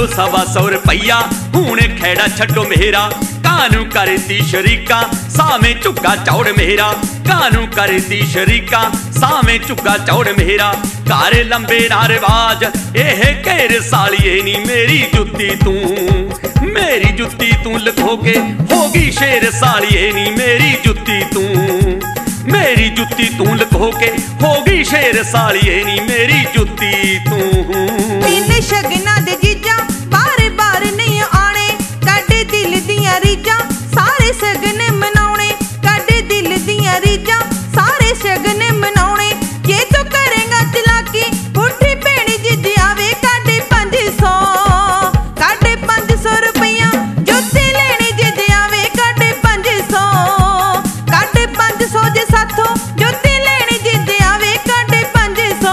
100 रुपया हुण खैड़ा छड्डो मेरा। कानू करदी शरीका सामे झुग्गा चौड़ मेरा। कानू करदी शरीका सामे झुग्गा चौड़ मेरा। घर लंबे ना रिवाज एह घेर सालिए नी मेरी जुत्ती तू। मेरी जुत्ती तू लखो के होगी शेर सालिए नी मेरी जुत्ती तू। मेरी जुत्ती तू लखो के होगी शेर सालिए नी मेरी जुत्ती तू। तीन शगना दे जीजा बार बार नहीं आने काडे दिल दिया रीजा सारे सगने मनाउने। काडे दिल दिया रीजा सारे सगने मनाउने। जे तू करेगा चलाकी उठी भेणी जिज आवे काडे 500 रुपया जुत्ती लेनी जिज आवे काडे 500 जे साथों जुत्ती लेनी जिज आवे काडे 500।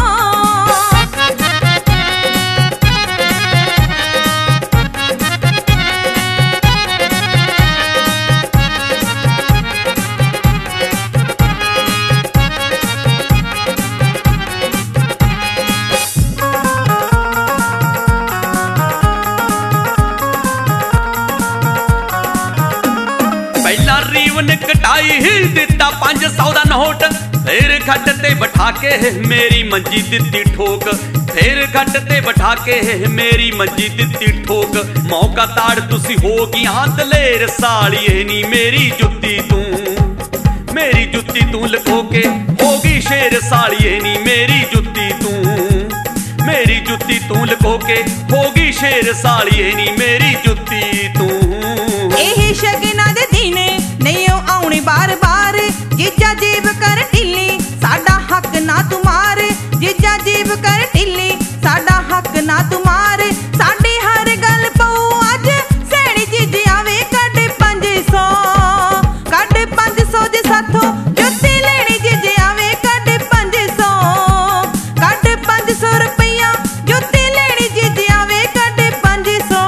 पहला रीवन कटाई ही दिता 500 दा नोट। फिर खट ते बैठा के मेरी मंजी दिती ठोक। फिर खट ते बैठा के मेरी मंजी दिती ठोक। मौका ताड़ तुसी हो गया दलेर सालिए नी मेरी जुत्ती तू। मेरी जुत्ती तू लखो के होगी शेर सालिए नी मेरी जुत्ती तू। मेरी जुत्ती तू लखो के होगी शेर सालिए नी मेरी जुत्ती तू। एह शगना दे दीने नहीं आउणी बार बार जीजा जीव कर ढिल्ली साडा हक ना तुमार। जीजा जीव कर ढिल्ली साडा हक ना तुमार। साडी हर गल पऊ अज सैनी जीज आवे काडे 500 जे साथों जुत्ती लेनी जीज आवे काडे 500 रुपया जुत्ती लेनी जीज आवे काडे 500।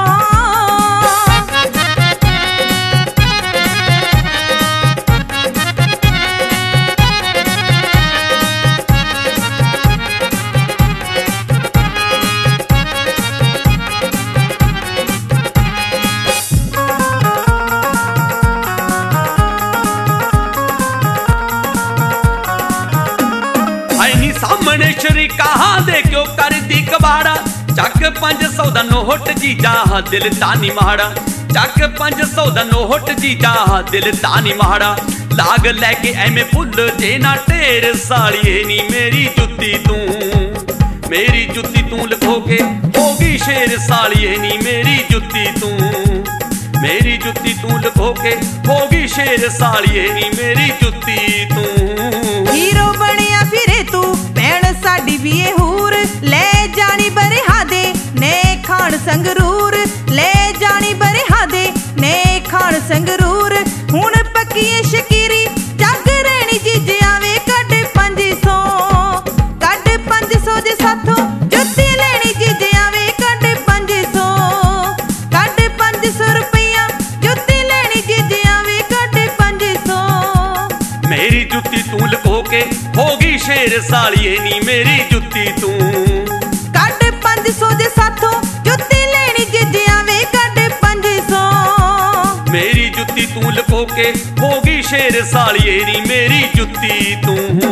सामने शरीका दे क्यों कर दी कबाड़ा। चक 500 दा नोट जीजा दिल तानी माड़ा। चक 500 दा नोट जीजा दिल तानी माड़ा। लाग लैके एवें फुल जे ना ढेर सालिए नी मेरी जुत्ती तू। मेरी जुत्ती तू लखो के होगी शेर सालिए नी मेरी जुत्ती तू। मेरी जुत्ती तू लखो के होगी शेर सालिए नी मेरी जुत्ती तू। हीरो बनिया फिरे तू भैन साडी भी ए हूर। ले जानी बरिहा दे ने खान संगरूर। ले जानी बरिहा दे ने खान संगरूर। हुण पक्की शकीरी जग रहनी जिज आवे काडे 500 जे साथों जुत्ती लेनी जिज आवे काडे 500 रुपया जुत्ती लेनी जिज आवे काडे 500। मेरी जुत्ती तू लखो के होगी शेर सालिए नी मेरी जुत्ती तू। काडे 500 जे साथों जुत्ती लेनी जिज आवे काडे 500। मेरी जुत्ती तू लखो के होगी शेर सालिए नी मेरी जुत्ती तू।